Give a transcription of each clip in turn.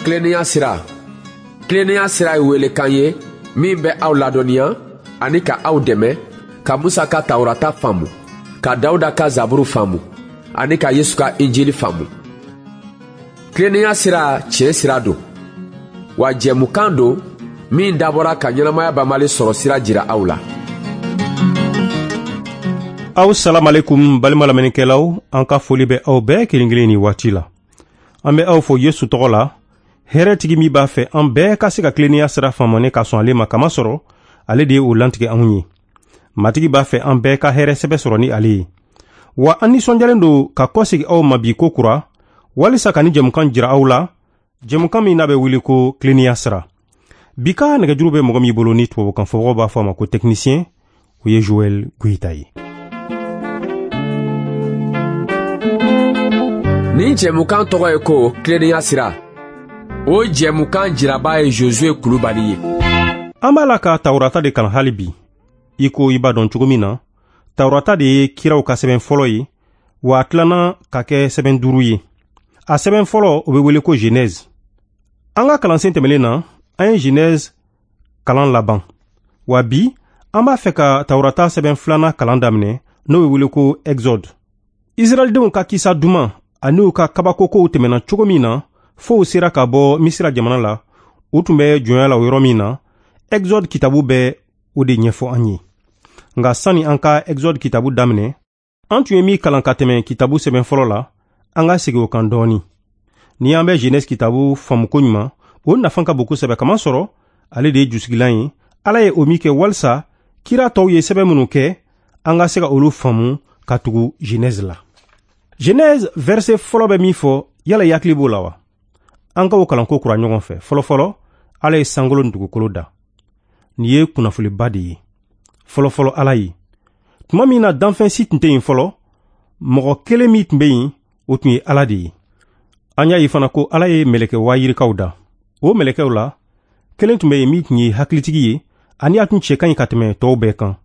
Kileniya sira. Kileniya sira ye welekan ye min bɛ aw ladɔnniya ani ka aw dɛmɛ ka Musa ka Tawurata faamu, ka Dawuda ka Zaburu faamu ani ka Yesu ka Injili faamu. Kileniya sira tiɲɛ sira don, wa jɛmukan don min dabɔra ka ɲɛnamaya banbali sɔrɔ sira jira aw la. Aw salam alaikum balima lamɛnnikɛlaw, an ka foli bɛ aw bɛɛ kelen kelen ni waati la. An bɛ aw fo Yesu tɔgɔ la. Hɛrɛtigi min b'a fɛ an bɛɛ ka se ka kileniya sira faamane ka sɔn ale ma kama sɔrɔ ale de ye o lantigɛ anw ye. Matigi b'a fɛ an bɛɛ ka hɛrɛ sɛbɛ sɔrɔ ni ale ye. Wa an nisɔndiyalen don ka kɔsegi aw ma bi ko kura walisa ka ni jɛmukan jira aw la, jɛmukan min n'a bɛ wele ko kileniya sira. Bi ka nɛgɛjuru bɛ mɔgɔ min bolo ni tubabukan fɔbagaw b'a fɔ a ma ko technicien, o ye Joel Guita ye. Ni jɛmukan tɔgɔ ye ko kileniya sira. O jɛmukan jiraba ye Josue Kulubali ye. An b'a la ka Tawurata de kalan hali bi. I ko i b'a dɔn cogo min na, Tawurata de ye kiraw ka sɛbɛn fɔlɔ ye, wa a tilana ka kɛ sɛbɛn 5 ye. A sɛbɛn fɔlɔ o bɛ wele ko Genèse. An ka kalansen tɛmɛlen na, an ye Genèse kalan laban. Wa bi, an b'a fɛ ka Tawurata sɛbɛn 2nan kalan daminɛ, n'o bɛ wele ko Exode. Israɛlidenw ka kisa duman ani u ka kabakokow tɛmɛna cogo min na, fo u sera ka bɔ Misira jamana la, u tun bɛ jɔnya la o yɔrɔ min na, Exode kitabu bɛ o de ɲɛfɔ an ye. Nka sani an ka Exode kitabu daminɛ, an tun ye min kalan ka tɛmɛ kitabu sɛbɛn fɔlɔ la, an ka segin o kan dɔɔni. Ni an bɛ Genèse kitabu faamu ko ɲuman, o nafan ka bon kosɛbɛ kama sɔrɔ ale de ye jusigilan ye. Ala ye o min kɛ walisa kira tɔw ye sɛbɛn minnu kɛ, an ka se ka olu faamu ka tugu Genèse la. Genèse verset fɔlɔ bɛ min fɔ, yala yakili b'o la wa? An ka o kalanko kura ɲɔgɔn fɛ. Fɔlɔfɔlɔ, Ala ye sankolo ni dugukolo da. Nin ye kunnafoliba de ye. Fɔlɔfɔlɔ Ala ye. Tuma min na danfɛn si tun tɛ yen fɔlɔ, mɔgɔ kelen min tun bɛ yen, o tun ye Ala de ye. An y'a ye fana ko Ala ye mɛlɛkɛ waayirikaw da. O mɛlɛkɛw la, kelen tun bɛ yen min tun ye hakilitigi ye, ani a tun cɛ ka ɲi ka tɛmɛ tɔw bɛɛ kan.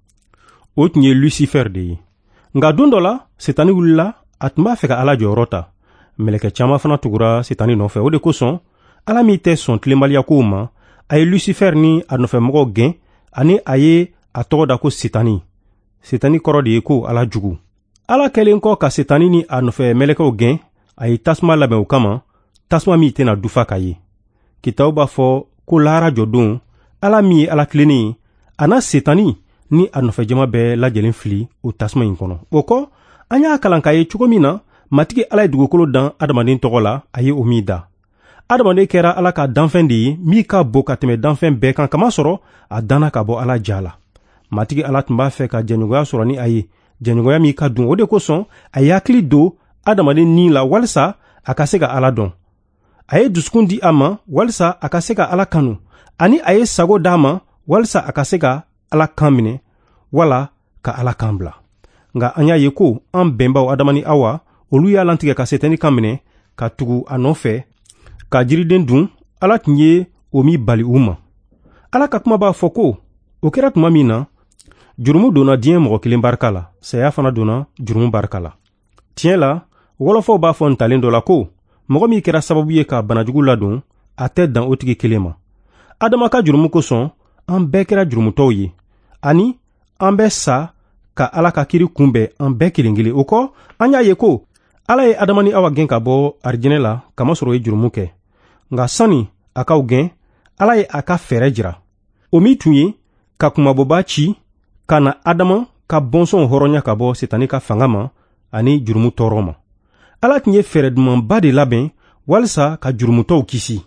O tun ye Lucifer de ye. Nka don dɔ la, Setani wulila, a tun b'a fɛ ka Ala jɔyɔrɔ ta. Mɛlɛkɛ caman fana tugura Setani nɔfɛ. O de kosɔn, Ala min tɛ sɔn tilenbaliya kow ma, a ye Lucifer ni a nɔfɛmɔgɔw gɛn, ani a ye a tɔgɔ da ko Setani. Setani kɔrɔ de ye ko Ala jugu. Ala kɛlen kɔ ka Setani ni a nɔfɛ mɛlɛkɛw gɛn, a ye tasuma labɛn o kama, tasuma min tɛna dufa ka ye. Kitabu b'a fɔ ko lahara jɔdon, Ala min ye Ala tilennen ye, a na Setani ni a nɔfɛjama bɛɛ lajɛlen fili o tasuma in kɔnɔ. O kɔ, an y'a kalan k'a ye cogo min na, matigi Ala ye dugukolo dan adamaden tɔgɔ la, a ye o min da. Adamaden kɛra Ala ka danfɛn de ye, min ka bon ka tɛmɛ danfɛn bɛɛ kan, kama sɔrɔ a danna ka bɔ Ala ja la. Matigi Ala tun b'a fɛ ka jɛɲɔgɔnya sɔrɔ ni a ye, jɛɲɔgɔnya min ka dun. O de kosɔn, a ye hakili don adamaden ni la walisa a ka se ka Ala dɔn. A ye dusukun di a ma walisa a ka se ka Ala kanu, ani a ye sago d'a ma walisa a ka se ka Ala kan minɛ, wala ka Ala kan bila. Nka an y'a ye ko an bɛnbaw Adama ni Awa, olu y'a lantigɛ ka Setani kan minɛ, ka tugu a nɔfɛ, ka jiriden dun. Ala tun ye o min bali u ma. Ala ka kuma b'a fɔ ko o kɛra tuma min na, jurumu donna diɲɛ mɔgɔ kelen barika la, saya fana donna jurumu barika la. Tiɲɛ la, wɔlɔfɔw b'a fɔ ntalen dɔ la ko mɔgɔ min kɛra sababu ye ka banajugu ladon, a tɛ dan o tigi kelen ma. Adama ka jurumu kosɔn, an bɛɛ kɛra jurumutɔw ye, ani an bɛ sa ka Ala ka kiri kunbɛn an bɛɛ kelen kelen. O kɔ, an y'a ye ko Ala ye Adama ni Awa gɛn ka bɔ arijinɛ la, kama sɔrɔ o ye jurumu kɛ. Nka sani a k'aw gɛn, Ala ye a ka fɛɛrɛ jira. O min tun ye ka kumabɔba ci ka na Adama ka bɔnsɔnw hɔrɔnya ka bɔ Setani ka fanga ma ani jurumu tɔɔrɔ ma. Ala tun ye fɛɛrɛ dumanba de labɛn walisa ka jurumutɔw kisi.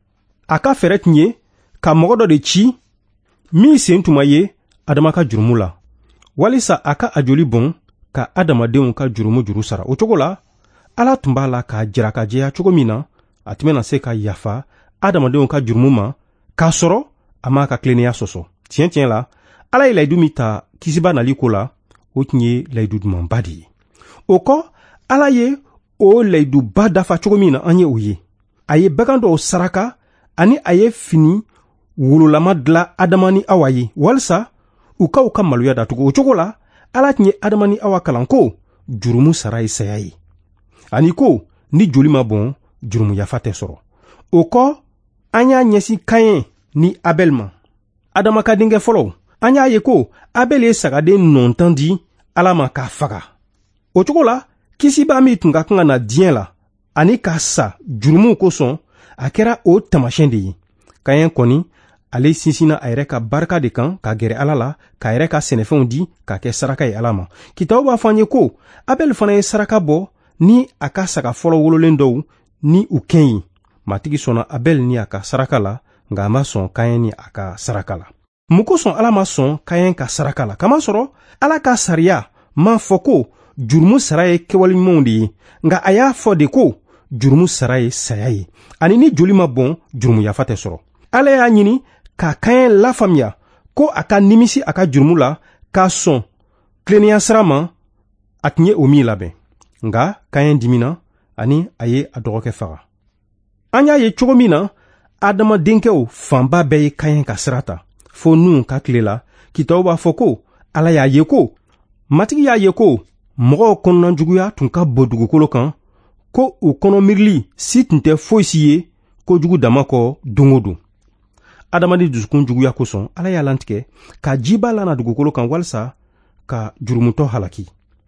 A ka fɛɛrɛ tun ye ka mɔgɔ dɔ de ci min sen tuma ye Adama ka jurumu la, walisa a ka a joli bɔn ka adamadenw ka jurumu juru sara. O cogo la, Ala tun b'a la k'a jira ka jɛya cogo min na, a tun bɛna se ka yafa adamadenw ka jurumu ma, k'a sɔrɔ a m'a ka tilennenya sɔsɔ. Tiɲɛ tiɲɛ la, Ala ye layidu min ta kisiba nali ko la, o tun ye layidu dumanba de ye. O kɔ, Ala ye o layiduba dafa cogo min na an ye o ye. A ye bagan dɔw saraka, ani a ye fini wololama dilan Adama ni Awa ye, walisa u ka maloya datugu. O cogo la, Ala tun ye Adama ni Awa kalan ko jurumu sara ye saya ye, ani ko ni joli ma bɔn jurumu yafa tɛ sɔrɔ. o kɔ an y'a ɲɛsin Kaɲɛ ni Abel ma. Adama ka denkɛ fɔlɔ, an y'a ye ko Abel ye sagaden nɔntan di Ala ma k'a faga. O cogo la, kisiba min tun ka kan ka na diɲɛ la ani k'a sa jurumuw kosɔn, a kɛra o tamasiyɛn de ye. Kaɲɛ kɔni, ale sinsinna a yɛrɛ ka barika de kan ka gɛrɛ Ala la, k'a yɛrɛ ka sɛnɛfɛnw di k'a kɛ saraka ye Ala ma. Kitabu b'a fɔ an ye ko Abel fana ye saraka bɔ ni a ka saga fɔlɔ wololen dɔw ni u kɛn ye. Matigi sɔnna Abel ni a ka saraka la, nka a ma sɔn Kaɲɛ ni a ka saraka la. Mun kosɔn Ala ma sɔn Kaɲɛ ka saraka la? Kamasɔrɔ Ala ka sariya m'a fɔ ko jurumu sara ye kɛwale ɲumanw de ye, nka a y'a fɔ de ko jurumu sara ye saya ye. Ani ni joli ma bɔn, jurumu yafa tɛ sɔrɔ. Ala y'a ɲini ka Kaɲɛ lafaamuya ko a ka nimisi a ka jurumu la, k'a sɔn tilennenya sira ma, a tun ye o min labɛn. Nka Kaɲɛ dimina ani a ye a dɔgɔkɛ faga. An y'a ye cogo min na, Adama denkɛw fanba bɛɛ ye Kaɲɛ ka sira ta. Fo Nuhu ka tile la, kitabu b'a fɔ ko Ala y'a ye ko, matigi y'a ye ko mɔgɔw kɔnɔna juguya tun ka bon dugukolo kan, ko u kɔnɔ miirili si tun tɛ foyi si ye kojugu dama kɔ don o don. Adamaden dusukun juguya kosɔn, Ala y'a lantigɛ ka jiba lana dugukolo kan walisa ka jurumutɔ halaki.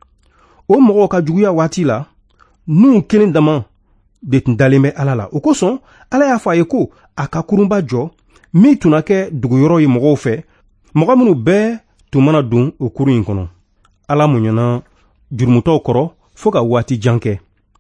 O mɔgɔw ka juguya waati la, Nuhu kelen dama de tun dalen bɛ Ala la. O kosɔn, Ala y'a fɔ a ye ko a ka kurunba jɔ min tun na kɛ duguyɔrɔ ye mɔgɔw fɛ, mɔgɔ minnu bɛɛ tun mana don o kurun in kɔnɔ. Ala muɲana jurumutɔw kɔrɔ fo ka waati jan kɛ.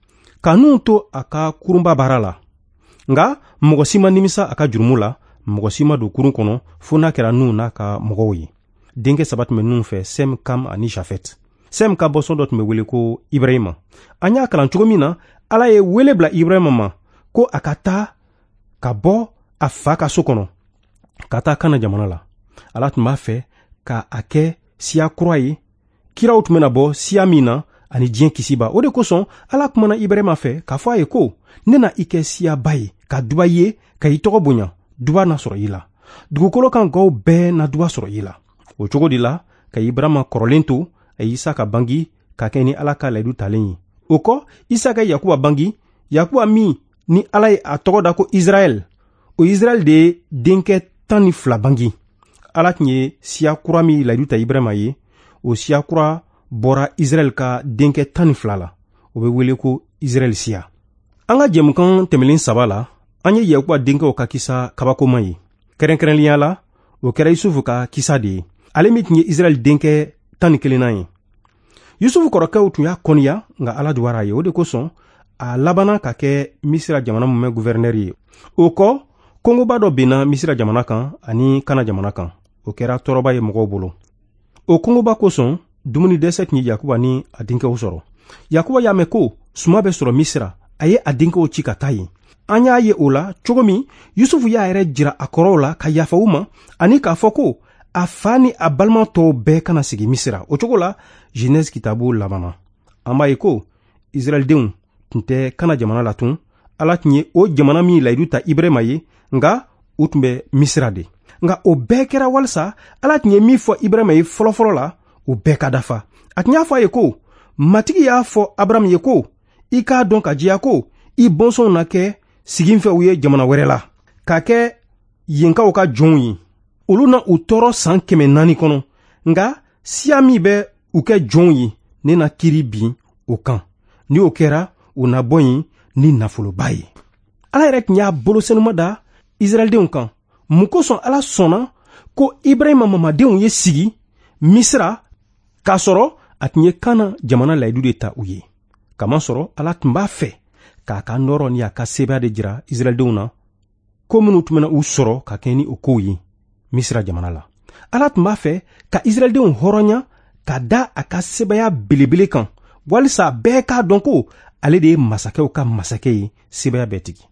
Ka Nuhu to a ka kurunba baara la. Nka mɔgɔ si ma nimisa a ka jurumu la, mɔgɔ si ma don kurun kɔnɔ fo n'a kɛra Nuhu n'a ka mɔgɔw ye. Denkɛ saba tun bɛ Nuhu fɛ, Sem, Kam ani Jafet. Sem ka bɔsɔn dɔ tun bɛ wele ko Ibrahima. An y'a kalan cogo min na, Ala ye wele bila Ibrahima ma ko a ka taa ka bɔ a fa ka so kɔnɔ ka taa Kana jamana la. Ala tun b'a fɛ ka a kɛ siya kura ye, kiraw tun bɛna bɔ siya min na ani diɲɛ kisiba. O de kosɔn Ala kumana Ibrahima fɛ k'a fɔ a ye ko ne na i kɛ siyaba ye, ka duba ye, ka i tɔgɔ bonya, duba na sɔrɔ i la. Dugukolo kan gaw bɛɛ na duba sɔrɔ i la. O cogo de la, ka Ibrahima kɔrɔlen to, a ye Isaka bangi ka kɛ ni Ala ka layidu talen ye. O kɔ, Isaka ye Yakuba bangi, Yakuba min ni Ala ye a tɔgɔ da ko Israel. O Israel de ye denkɛ 12 bangi. Ala tun ye siya kura min layidu ta Ibrahima ye, o siya kura bɔra Israel ka denkɛ 12 la. O bɛ wele ko Israel siya. An ka jɛmukan tɛmɛlen 3 la, an ye Yakuba denkɛw ka kisa kabakoma ye. Kɛrɛnkɛrɛnnenya la, o kɛra Yusufu ka kisa de ye. Ale min tun ye Israel denkɛ 11 ye. Yusufu kɔrɔkɛw tun y'a kɔniya, nka Ala jugara a ye. O de kosɔn, a labana ka kɛ Misira jamana mun bɛ gouverneur ye. O kɔ, Kongoba dɔ benna Misira jamana kan ani Kana jamana kan. O kɛra tɔɔrɔba ye mɔgɔw bolo. O Kongoba kosɔn, dumuni dɛsɛ tun ye Yakuba ni a denkɛw sɔrɔ. Yakuba y'a mɛn ko suma bɛ sɔrɔ Misira, a ye a denkɛw ci ka taa yen. An y'a ye o la cogo min Yusufu y'a yɛrɛ jira a kɔrɔw la ka yafa u ma, ani k'a fɔ ko a fa ni a balima tɔw bɛɛ kana sigi Misira. O cogo la, Genèse kitabu labanna. An b'a ye ko Israɛldenw tun tɛ Kana jamana la tun. Ala tun ye o jamana min layidu ta Ibrahima ye, nka u tun bɛ Misira de. Nka o bɛɛ kɛra walisa Ala tun ye min fɔ Ibrahima ye fɔlɔfɔlɔ la, o bɛɛ ka dafa. A tun y'a fɔ a ye ko matigi y'a fɔ Abraham ye ko i k'a dɔn ka diya ko i bɔnsɔnw na kɛ siginfɛw ye jamana wɛrɛ la, k'a kɛ yenkaw ka jɔnw ye. Olu na u tɔɔrɔ san 400 kɔnɔ, nka siya min bɛ u kɛ jɔnw ye, ne na kiiri bin o kan. Ni o kɛra, u na bɔ yen ni nafoloba ye. Ala yɛrɛ tun y'a bolosenuma da Israɛldenw kan. Mun kosɔn Ala sɔnna ko Ibrahima mamadenw ye sigi Misira k'a sɔrɔ a tun ye Kana jamana layidu de ta u ye. Kamasɔrɔ Ala tun b'a fɛ k'a ka nɔrɔ ni a ka sebaya de jira Israɛldenw na, ko minnu tun bɛna u sɔrɔ ka kɛ ni o kow ye Misira jamana la. Ala tun b'a fɛ ka Israɛldenw hɔrɔnya ka da a ka sebaya belebele kan, walisa bɛɛ k'a dɔn ko ale de ye masakɛw ka masakɛ ye, sebaya bɛɛ tigi.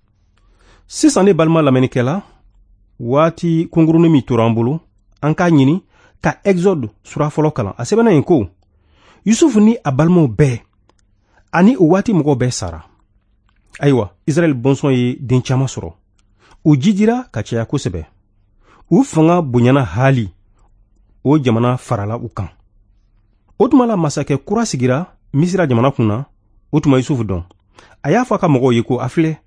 Sisan ne balima lamɛnnikɛla, waati kungurunin min tora an bolo, an k'a ɲini ka Exode sura fɔlɔ kalan. A sɛbɛnna yen ko Yusufu ni a balimaw bɛɛ ani o waati mɔgɔw bɛɛ sara. Ayiwa, Israɛl bɔnsɔn ye den caman sɔrɔ. U jijira ka caya kosɛbɛ. U fanga bonyana hali o jamana farala u kan. O tuma la masakɛ kura sigira Misira jamana kunna, o tuma Yusufu dɔn. A y'a fɔ a ka mɔgɔw ye ko a filɛ,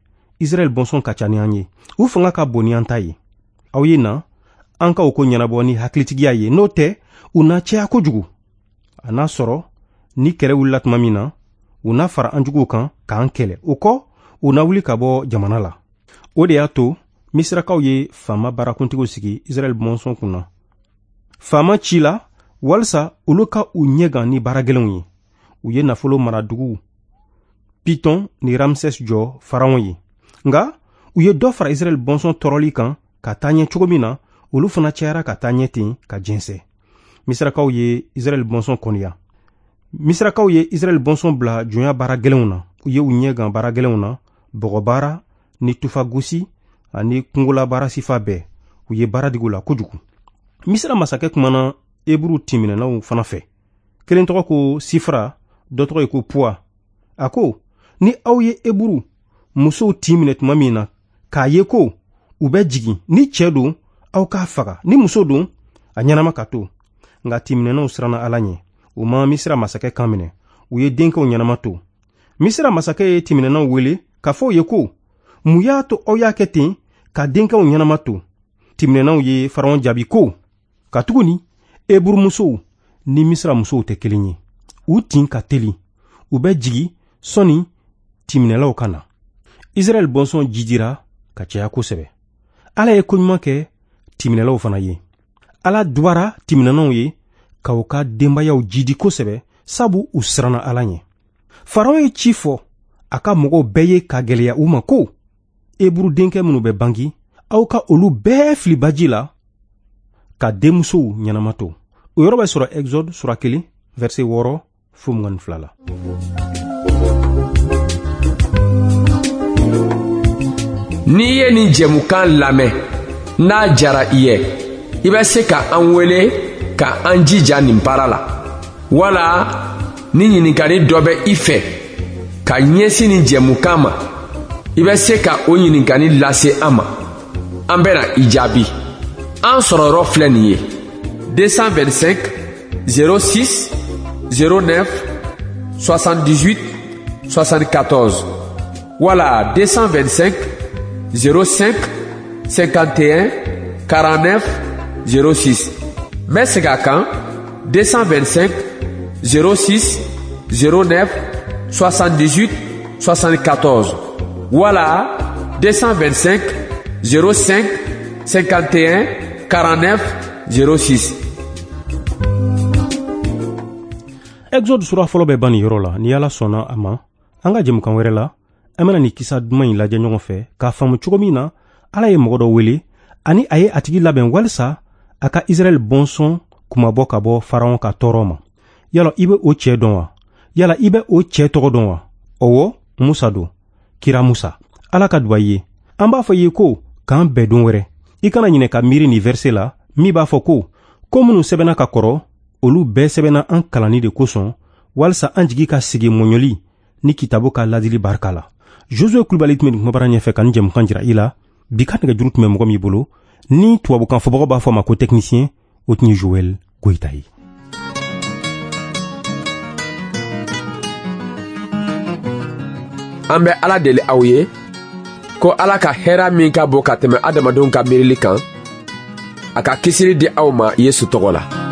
Israel bɔnsɔn ka ca ni an ye u fanga ka bon ni an ta ye aw ye na an ka o ko ɲɛnabɔ ni hakilitigiya ye n'o tɛ u na cɛya kojugu a n'a sɔrɔ ni kɛlɛ wulila tuma min na u na fara an juguw kan k'an kɛlɛ o kɔ u na wuli ka bɔ jamana la o de y'a to misirakaw ye faama baarakuntigiw sigi Israel bɔnsɔn kunna faama ci la walisa olu ka u ɲɛgan ni baaragɛlɛnw ye u ye nafolo maradugu Piton ni Ramses jɔ faranw ye nga u ye dɔ fara Israel bɔnsɔn tɔrɔli kan ka taa ɲɛ cogo min na olu fana cayara ka taa ɲɛ ten ka jɛnsɛ misirakaw ye Israel bɔnsɔn kɔniya misirakaw ye Israel bɔnsɔn bila jonya baaragɛlɛnw na u ye u ɲɛgan baaragɛlɛnw na bɔgɔbaara ni tufagosi ani kungola baara sifa bɛɛ u ye baara digi u la kojugu misira masakɛ kumana Eburu timinɛnaw fana fɛ kelen tɔgɔ ko Sifra dɔ tɔgɔ ye ko Pua a ko ni aw ye Eburu musow timinɛ tuma min na k'a ye ko u bɛ jigin ni cɛ don aw k'a faga ni muso don a ɲɛnama ka to nka timinɛnaw siranna Ala ɲɛ u ma misira masakɛ kan minɛ u ye denkɛw ɲɛnama to misira masakɛ ye timinɛnaw wele k'a fɔ u ye ko mun y'a to aw y'a kɛ ten ka denkɛw ɲɛnama to timinɛnaw ye Farawon jaabi ko katuguni Eburu musow ni misira musow tɛ kelen ye u tin ka teli u bɛ jigi sɔni timinɛlaw ka na Israel bɔnsɔn jijira ka caya kosɛbɛ Ala ye koɲuman kɛ timinɛlaw fana ye Ala dubara timinɛnaw ye ka u ka denbayaw jidi kosɛbɛ sabu u siranna Ala ɲɛ Farawon ye ci fɔ a ka mɔgɔw bɛɛ ye ka gwɛlɛya u ma ko Eburu denkɛ minnu bɛ bangi aw ka olu bɛɛ fili baji la ka denmusow ɲɛnama to o yɔrɔ bɛ sɔrɔ Exode sura 1 verset 6 fo 22 la n'i ye nin jɛmukan lamɛn n'a jara i ye i bɛ se ka an wele ka an jija nin baara la wala ni ɲininkali dɔ bɛ i fɛ ka ɲɛsin nin jɛmukan ma i bɛ se ka o ɲininkali lase an ma an bɛna i jaabi an sɔrɔyɔrɔ filɛ nin ye 225 06 09 78 74 wala 225 05 51 49 06 n bɛ segin a kan 225 06 09 78 74 wala 225 05 51 49 06 Exode sura fɔlɔ bɛ ban nin yɔrɔ la ni Ala sɔnna a ma an ka jɛmukan wɛrɛ la an bɛna nin kisa duman in lajɛ ɲɔgɔn fɛ k'a faamu cogo min na Ala ye mɔgɔ dɔ wele ani a ye a tigi labɛn walisa a ka Israel bɔnsɔn kumabɔ ka bɔ Farawon ka tɔɔrɔ ma yala i bɛ o cɛ dɔn wa yala i bɛ o cɛ tɔgɔ dɔn wa ɔwɔ Musa don kira Musa Ala ka duba i ye an b'a fɔ i ye ko k'an bɛɛ don wɛrɛ i kana ɲinɛ ka miiri nin verset la min b'a fɔ ko minnu sɛbɛnna ka kɔrɔ olu bɛɛ sɛbɛnna an kalanni de kosɔn walisa an jigi ka sigi mɔɲɔli ni kitabu ka ladili barika la Josué Kulibali tun bɛ nin kumabara ɲɛfɛ ka nin jɛmukan jira i la bi ka nɛgɛjuru tun bɛ mɔgɔ min bolo ni tubabukan fɔbagaw b'a fɔ ma ko technicien o tun ye Joël Goyita ye an bɛ Ala deli aw ye ko Ala ka hɛra min ka bon ka tɛmɛ adamadenw ka miirili kan a ka kisiri di aw ma Yesu tɔgɔ la